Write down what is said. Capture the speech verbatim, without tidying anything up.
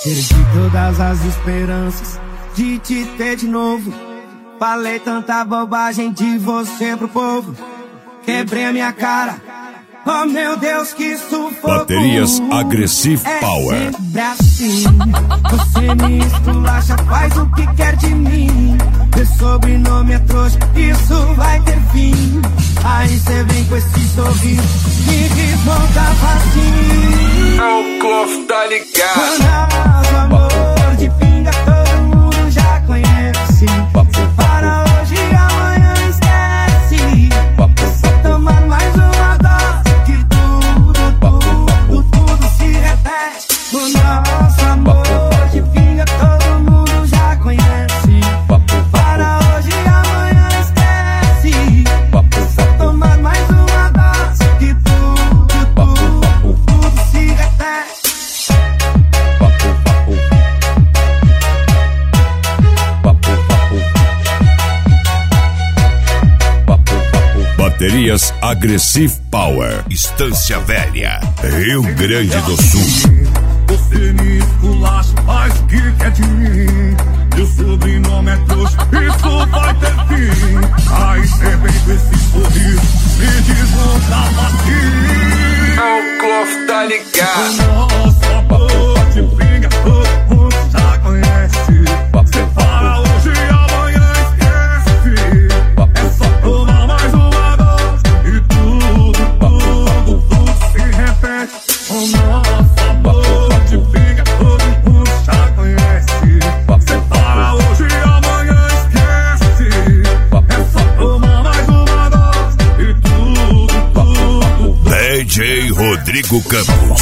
Perdi todas as esperanças de te ter de novo. Falei tanta bobagem de você pro povo. Quebrei a minha cara. Oh meu Deus, que sufoco. Baterias Aggressive Power. É sempre assim. Você me esculacha, faz o que quer de mim. Meu sobrenome é trouxa, isso vai ter fim. Aí cê vem com esse sorriso, me desmonta facinho. O Clof tá ligado. Nosso amor de pinga todo mundo já conhece. Para hoje e amanhã esquece. Só tomar mais uma dose que tudo, tudo, tudo se repete. O nosso amor de pinga todo mundo já conhece. Para hoje e amanhã esquece. Só tomar mais uma dose que tudo, tudo, tudo se repete. Baterias Aggressive Power. Estância Velha, Rio Grande do Sul. Você me esculacha, faz o que quer de mim. Meu sobrenome é trouxa, isso vai ter fim. Aí cê vem com esse sorriso, me desmonta facinho. O Clof tá ligado. Nosso amor de pinga todo mundo já conhece. Cê para hoje e amanhã esquece. É só tomar mais uma dose e tudo, tudo, tudo se repete. O nosso amor de pinga todo mundo já conhece. Cê para hoje e amanhã esquece. É só tomar mais uma dose e tudo, tudo, tudo. D J Rodrigo Campos.